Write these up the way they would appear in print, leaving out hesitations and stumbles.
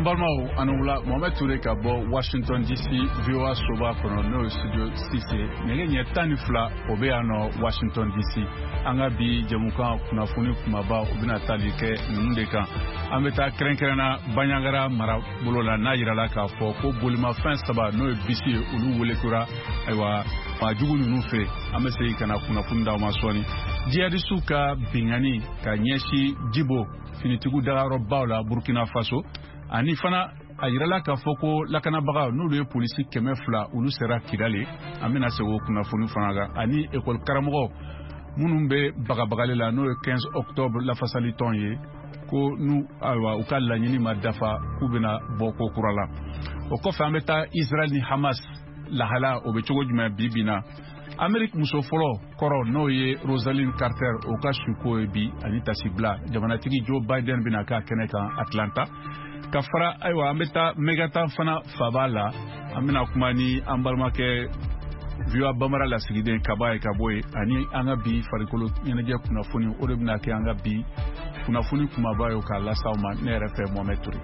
Ambalmao anula Mohamed Touré ka bɔ Washington DC VOA soba kono no studio 6 nege tani fla obe ano Washington DC anga bi jamukan kunafuni kumaba obina tali ke nunde kan ambeta krenkrena banyagara mara bolola na yirala ka fɔ ko bolima fin saba no bisi ulu wele kura aywa majugu nunu fe amese kana kunafuni da masoni jihadistu ka bingani ka nyeshi jibo finitigu dagaro bawla Burkina Faso ani fana ayirala ka foko lakana baga n'ulu ye polisi 200 ulu sera Kidali amina sego kunafuni fana ga ani école karamogo munun be bagabagale la no 15 octobre la fasali ton ye ko nu awa u ka laɲini ma dafa ku bena boko kurala o kɔfɛ an bɛ taa Israel ni Hamas lahala o be cogo jumɛn bibina Amerique muso fɔlɔ kɔrɔ n'o ye Rosalind Carter o ka suko ye bi ani tasibla jamanatigi Joe Biden bena ka kɛnɛ kan Atlanta ka fara aywa an bɛ taa Megatan fana faba la an bena kuma ni an balimakɛ VOA Bamara lasigiden kaba ye ka bɔ ye ani an ka bi farikolo ɲɛnajɛ kunnafoni o de bena kɛ an ka bi kunnafoni kumaba ye k'a lasaw ma ne yɛrɛ fɛ Mohamed Touré.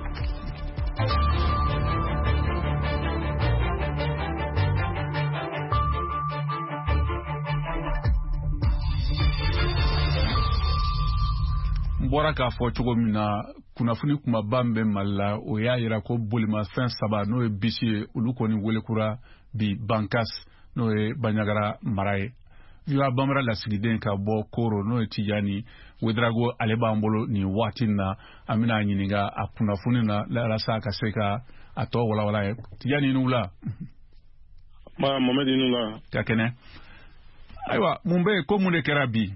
Bɔra k'a fɔ cogo min na kunnafoni kumaba min bɛ Mali la o y'a yira ko bolimafɛn saba n'o ye bisi ye olu kɔni welekura bi Bankas n'o ye Banɲagara mara ye VOA Bamara lasigiden ka bɔ Koro n'o ye Tijani Wedrago ale b'an bolo nin waati na an bɛna ɲininka a kunnafoni na walasa ka se ka a tɔ walawala ye Tijani n'u la Mohamed n'u la ka kɛnɛ ayiwa mun bɛ ko mun de kɛra bi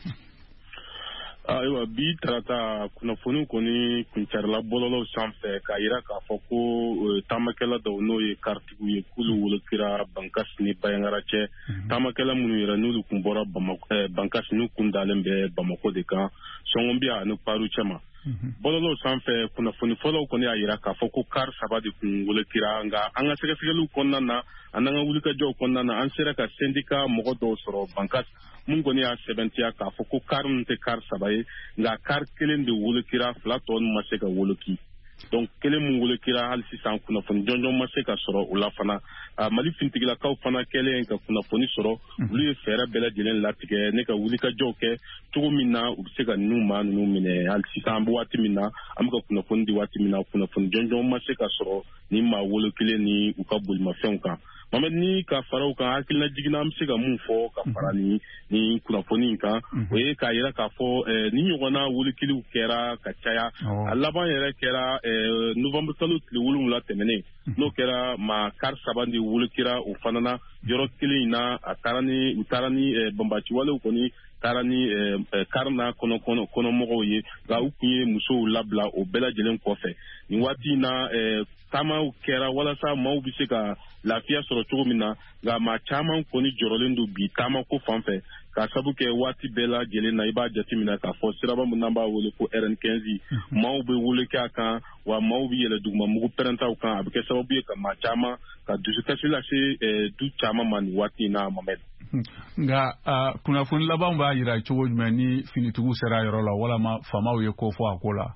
ayiwa bi tarata kunnafoni kɔni kuncarila bɔlɔlɔw sanfɛ k'a yira k'a fɔ ko taamakɛla dɔw n'o ye karitigiw ye k'olu wolokira Bankas ni Banɲagara cɛ taamakɛla minnu yɛrɛ n'olu kun bɔra Bankas n'u kun dalen bɛ Bamako de kan Sɔngɔnbiya ani Paru cɛma bɔlɔlɔw sanfɛ kunnafoni fɔlɔw kɔni y'a yira k'a fɔ ko car saba de kun wolokira nka an ka sɛgɛsɛgɛliw kɔnɔna na an n'an ka wulikajɔw kɔnɔna na an sera ka syndicat mɔgɔ dɔw sɔrɔ Bankas mun kɔni y'a sɛbɛntiya k'a fɔ ko car ninnu tɛ car saba ye nka car kelen de wolokira fila tɔ ninnu ma se ka woloki donc kelen mun wolokira hali sisan kunnafoni jɔnjɔn ma se ka sɔrɔ o la fana Mali fintigilakaw fana kɛlen ka kunnafoni sɔrɔ olu ye fɛɛrɛ bɛɛ lajɛlen latigɛ ne ka wulikajɔw kɛ cogo min na u bɛ se ka ninnu maa ninnu minɛ hali sisan an bɛ waati min na an bɛ ka kunnafoni di waati min na kunnafoni jɔnjɔn ma se ka sɔrɔ ni maa wolo kelen ni u ka bolimafɛnw kan Mohamed ni ka fara u kan hakilina jiginna an bɛ se ka mun fɔ ka fara ni kunnafoni in kan o ye k'a yira k'a fɔ ni ɲɔgɔnna wolikiliw kɛra ka caya a laban yɛrɛ kɛra novembre kalo tile 7 tɛmɛnen n'o kɛra maa car saba de wolokira o fana na yɔrɔ kelen in na u taara ni banbaciwalew kɔni taara ni car na kɔnɔmɔgɔw ye nka u kun ye musow labila o bɛɛ lajɛlen kɔfɛ nin waati in na taamaw kɛra walasa maaw bɛ se ka lafiya sɔrɔ cogo min na nka maa caman kɔni jɔrɔlen don bi taamako fan fɛ k'a sabu kɛ waati bɛɛ lajɛlen na i b'a jateminɛ k'a fɔ siraba min n'an b'a wele ko RN15 maaw bɛ wele kɛ a kan wa maaw bɛ yɛlɛ dugumamugu pɛrɛntaw kan a bɛ kɛ sababu ye ka maa caman ka dusukasi lase du caman ma nin waati in na Mohamed. Nka kunnafoni laban b'a yira cogo jumɛn ni finitigiw sera a yɔrɔ la walama faamaw ye ko fɔ a ko la.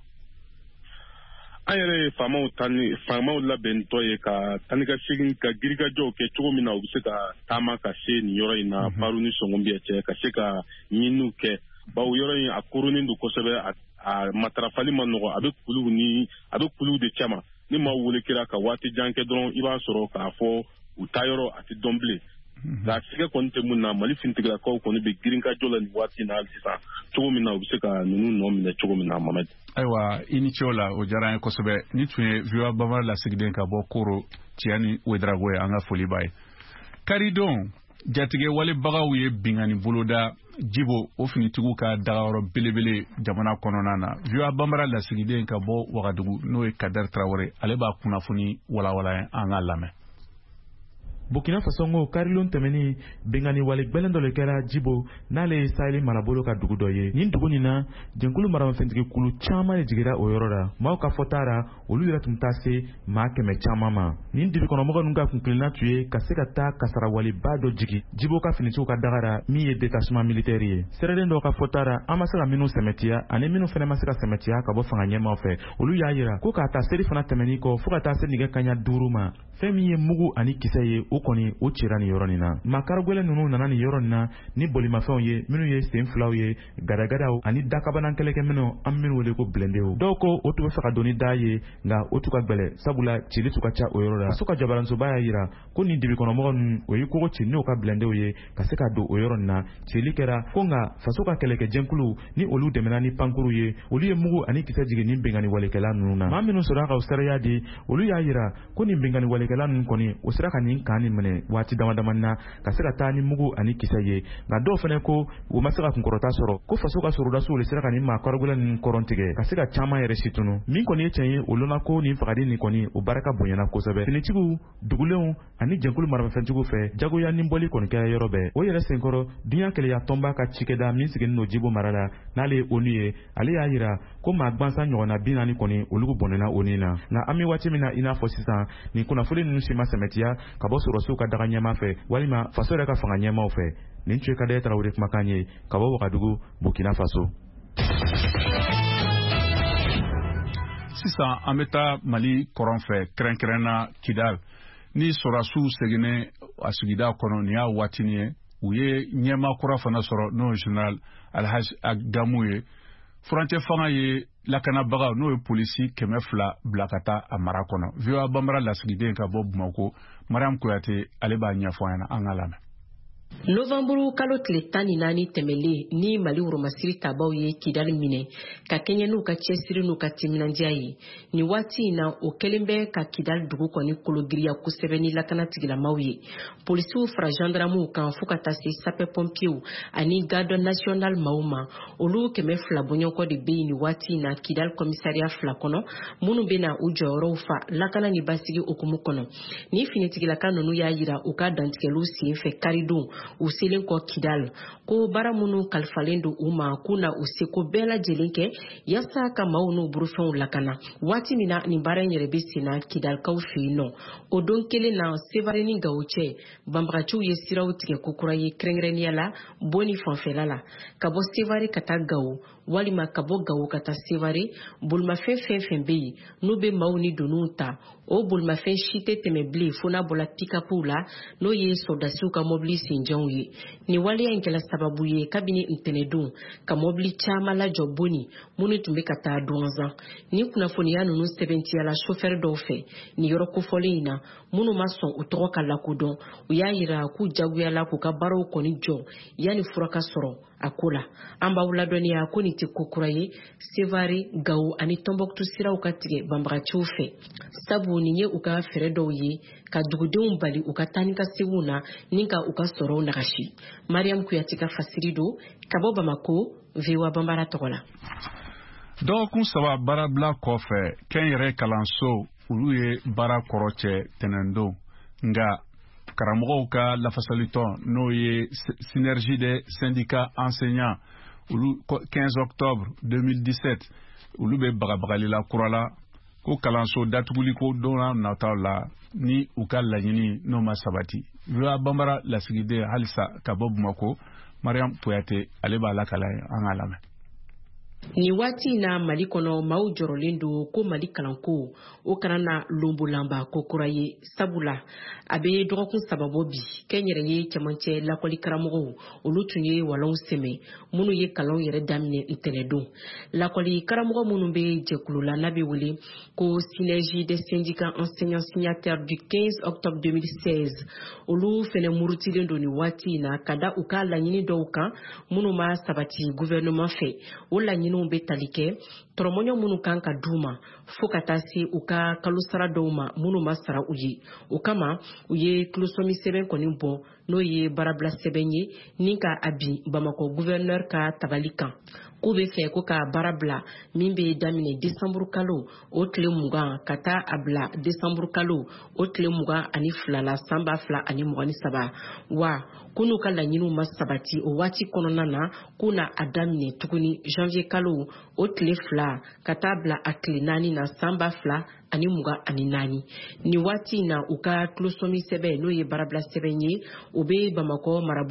An yɛrɛ ye faamaw labɛntɔ ye ka tani ka segin ka girikajɔw kɛ cogo min na u bɛ se ka taama ka se nin yɔrɔ in na Paru ni Sɔngɔnbiya cɛ ka se ka ɲiniw kɛ bawo yɔrɔ in a koronen don kosɛbɛ a matarafali ma nɔgɔ a bɛ kuluw de cɛ ma ni maa wolokira ka waati jan kɛ dɔrɔn i b'a sɔrɔ k'a fɔ u taa yɔrɔ a tɛ dɔn bilen nka sɛgɛ kɔni tɛ mun na Mali fintigilakaw kɔni bɛ girinkajɔ la nin waati in na hali sisan cogo min na u bɛ se ka ninnu nɔ minɛ cogo min na Mohamed. Ayiwa i ni ce o la o diyara an ye kosɛbɛ ni tun ye VOA Bamara lasigiden ka bɔ Koro Tijani Wedrago ye an ka foli b'a ye karidon jatigɛ walebagaw ye bingani boloda Jibo o finitigiw ka dagayɔrɔ belebele jamana kɔnɔna na VOA Bamara lasigiden ka bɔ Wagadugu n'o ye Kader Traoré ale b'a kunnafoni walawala an ka lamɛn. Burkina Faso ngo karilon tɛmɛni bengani wale gwɛlɛn dɔ le kɛra Djibo n'ale Saheli marabolo ka dugu dɔ ye. Nin dugu nin na jɛnkulu maramafɛntigi kulu caman de jigira o yɔrɔ la. Maaw ka fɔta ra olu yɛrɛ tun taa se maa 100 caman ma. Nin dibikɔnɔmɔgɔ ninnu ka kunkilenna tun ye ka se ka taa kasarawaleba dɔ jigi Djibo ka finitigiw ka dagara min ye détachement militaire ye. Sɛrɛden dɔw ka fɔta ra an ma se ka minnu sɛmɛtiya ani minnu fɛnɛ ma se ka sɛmɛtiya ka bɔ fanga ɲɛmaw fɛ. Olu y'a yira ko k'a ta seri fana tɛmɛni kɔ fo ka taa se nɛgɛ kaɲa 5 ma. Fɛn min ye mugu ani kisɛ ye o kɔni o cira nin yɔrɔ nin na. Makaragwɛlɛ ninnu nana nin yɔrɔ nin na ni bolimafɛnw ye minnu ye sen filaw ye gadagadaw ani dakabanan kɛlɛkɛ minnu an minnu wele ko blendew. Dɔw ko o tun bɛ fɛ ka doni da ye nka o tun ka gbɛlɛ sabula cili tun ka ca o yɔrɔ la. Faso ka jabaransoba y'a yira ko nin dibikɔnɔmɔgɔ ninnu o ye kogo ci n'o ka blendew ye ka se ka don o yɔrɔ nin na. Cili kɛra ko nka faso ka kɛlɛkɛjɛnkulu ni olu dɛmɛna ni pankuru ye olu ye mugu ani kisɛ jigin nin bengani walekɛla ninnu na. Maa minnu sɔrɔ a ka o sariya di olu y'a yira ko nin bengani walekɛla ninnu kɔni o sera ka nin kan nin minɛ waati damadamani na ka se ka taa ni mugu ani kisɛ ye nka dɔw fɛnɛ ko u ma se ka kunkɔrɔta sɔrɔ ko faso ka sorodasiw le sera ka nin maa kɔrɔgwɛlɛ ninnu kɔrɔn tigɛ ka se ka caman yɛrɛ situnu. Min kɔni ye tiɲɛ ye o lona ko nin fagadi nin kɔni o barika bonyana kosɛbɛ. Finitigiw dugulenw ani jɛnkulu maramafɛntigiw fɛ jagoya ni bɔli kɔni kɛra yɔrɔ bɛɛ. O yɛrɛ senkɔrɔ dunya kɛlɛya tɔnba ka cikɛda min sigilen don Djibo mara la n'ale ye ONU ye ale y'a yira ko maa gwansan ɲɔgɔnna 40 kɔni olu bɔnɛna ONU na. Nka an bɛ waati min na i n'a fɔ sisan nin kunnafoni ninnu si ma sɛmɛtiya ka bɔ sɔrɔsiw ka daga ɲɛma fɛ walima faso yɛrɛ ka fanga ɲɛmaw fɛ. Nin tun ye Kadɛrɛ Tarawele kumakan ye ka bɔ Wagadugu, Burkina Faso. Sisan an bɛ taa Mali kɔrɔn fɛ kɛrɛnkɛrɛnna Kidal ni sɔrɔsiw seginnen a sigida kɔnɔ nin y'a waatinin ye u ye ɲɛma kura fana sɔrɔ n'o ye Général Alhaji Agamu ye. Furancɛ fanga ye lakanabagaw n'o ye polisi 200 bila ka taa a mara kɔnɔ. VOA Bambara lasigiden ka bɔ Bamako, Mariam Kuyate ale b'a ɲɛfɔ an ɲɛna an ka lamɛn. Novembre kalo tile 14 tɛmɛlen ni Mali woromasiri tabaw ye Kidal minɛ ka kɛɲɛ n'u ka cɛsiri n'u ka timinandiya ye. Ni waati in na o kɛlen bɛ ka Kidal dugu kɔni kologiriya kosɛbɛ ni lakana tigilamaw ye. Polisiw fara gendarmew kan fo ka taa se sapeur pompiers ani garde national maaw ma. Olu 200 bɔɲɔgɔnkɔ de bɛ yen ni waati in na Kidal commissariat 2 kɔnɔ minnu bɛ na u jɔyɔrɔw fa lakana ni basigi okumu kɔnɔ. Ni finitigilaka ninnu y'a yira u ka dantigɛliw sen fɛ karidon u selen kɔ Kidal ko bara minnu kalifalen don u ma k'u na u seko bɛɛ lajɛlen kɛ yasa ka maaw n'u burufɛnw lakana. Waati min na nin baara in yɛrɛ bɛ sen na Kidalkaw fɛ yen nɔ. O don kelen na Sevare ni Gawo cɛ banbagaciw ye siraw tigɛ kokura ye kɛrɛnkɛrɛnnenya la Boni fanfɛla la ka bɔ Sevare ka taa Gawo walima ka bɔ Gawo ka taa Sevare bolimafɛn fɛn fɛn bɛ yen n'u bɛ maaw ni donnuw ta o bolimafɛn si tɛ tɛmɛ bilen fo n'a bɔla pick-upw la n'o ye soldasiw ka mobili senjanw ye. Ni waleya in kɛla sababu ye kabini ntɛnɛndon ka mobili caman lajɔ Boni minnu tun bɛ ka taa Douanzan. Ni kunnafoniya ninnu sɛbɛntiyala chauffeur dɔw fɛ ni yɔrɔ kofɔlen in na minnu ma sɔn u tɔgɔ ka lakodɔn u y'a yira k'u jagoyala k'u ka baaraw kɔni jɔ yanni fura ka sɔrɔ a ko la. An b'aw ladɔnniya ko nin tɛ ko kura ye Sevare, Gawo ani Tɔnbɔkutu siraw ka tigɛ banbagaciw fɛ. Sabu nin ye u ka fɛɛrɛ dɔw ye ka dugudenw bali u ka taa ni ka seginw na ni ka u ka sɔrɔw nagasi. Mariam Kuyate ka fasiri don ka bɔ Bamako, VOA Bambara tɔgɔ la. Dɔgɔkun 3 baarabila kɔfɛ kɛnyɛrɛ kalanso olu ye baara kɔrɔ cɛ tɛnɛndon nga karamɔgɔw ka lafasalitɔn n'o ye Synergie des syndicats enseignants olu 15 octobre 2017 olu bɛ bagabagalila kurala ko kalanso datuguli ko donna nataw la ni u ka laɲini n'o ma sabati. VOA Bambara lasigiden halisa ka bɔ Bamako, Mariam Kuyate ale b'a lakalen an ka lamɛn. Ni waati na Mali kɔnɔ maaw jɔrɔlen don ko Mali kalanko o kana na lombolamba ko kura ye sabula a bɛ dɔgɔkun 3 bɔ bi kɛnyɛrɛ ye cɛmancɛ lakɔli karamɔgɔw olu tun ye walanw sɛmɛ minnu ye kalanw yɛrɛ daminɛ ntɛnɛndon. Lakɔli karamɔgɔ minnu bɛ jɛkulu la n'a bɛ wele ko Synergie des syndicats enseignants signataires du 15 octobre 2016 olu fɛnɛ murutilen don ni waati na ka da u ka laɲini dɔw kan minnu ma sabati gouvernement fɛ. O laɲiniw bɛ tali kɛ tɔrɔmɔɲɔ minnu kan ka d'u ma fo ka taa se u ka kalosara dɔw ma minnu ma sara u ye. O kama u ye tulosɔmi sɛbɛn kɔni bɔ n'o ye baarabila sɛbɛn ye ni ka a bin Bamakɔ gouverneur ka tabali kan. K'u bɛ fɛ ko ka baara bila min bɛ daminɛ décembre kalo o tile 20 ka taa a bila décembre kalo o tile 22 la san 2023 wa k'u ka laɲiniw ma sabati o waati kɔnɔna na k'u na a daminɛ tuguni janvier kalo o tile 2 ka taa bila a tile 4 na san 2024. Ni waati na u ka tulosɔmi sɛbɛn n'o ye baarabila sɛbɛn ye o bɛ Bamakɔ marabu